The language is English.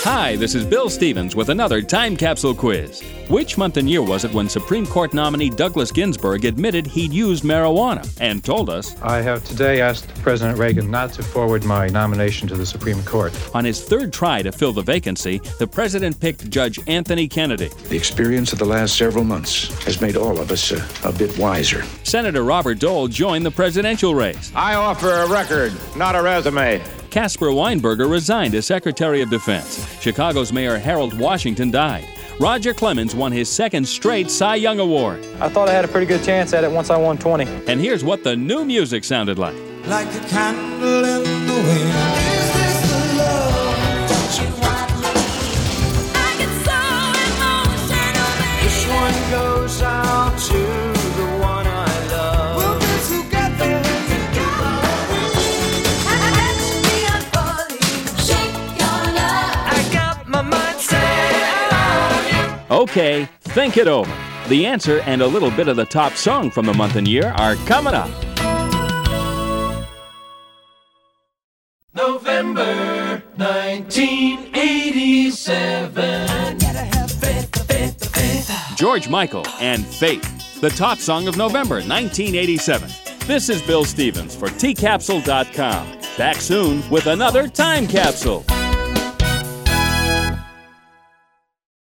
Hi, this is Bill Stevens with another Time Capsule quiz. Which month and year was it when Supreme Court nominee Douglas Ginsburg admitted he'd used marijuana and told us, I have today asked President Reagan not to forward my nomination to the Supreme Court. On his third try to fill the vacancy, the president picked Judge Anthony Kennedy. The experience of the last several months has made all of us a bit wiser. Senator Robert Dole joined the presidential race. I offer a record, not a resume. Caspar Weinberger resigned as Secretary of Defense. Chicago's Mayor Harold Washington died. Roger Clemens won his second straight Cy Young Award. I thought I had a pretty good chance at it once I won 20. And here's what the new music sounded like. Like a candle in the wind. Is this the love that you want? I get so emotional. This one goes out to the one I love. We'll be together. I got my mind set on you. Okay, think it over. The answer and a little bit of the top song from the month and year are coming up. November 1987. George Michael and Faith, the top song of November 1987. This is Bill Stevens for tcapsule.com. Back soon with another Time Capsule.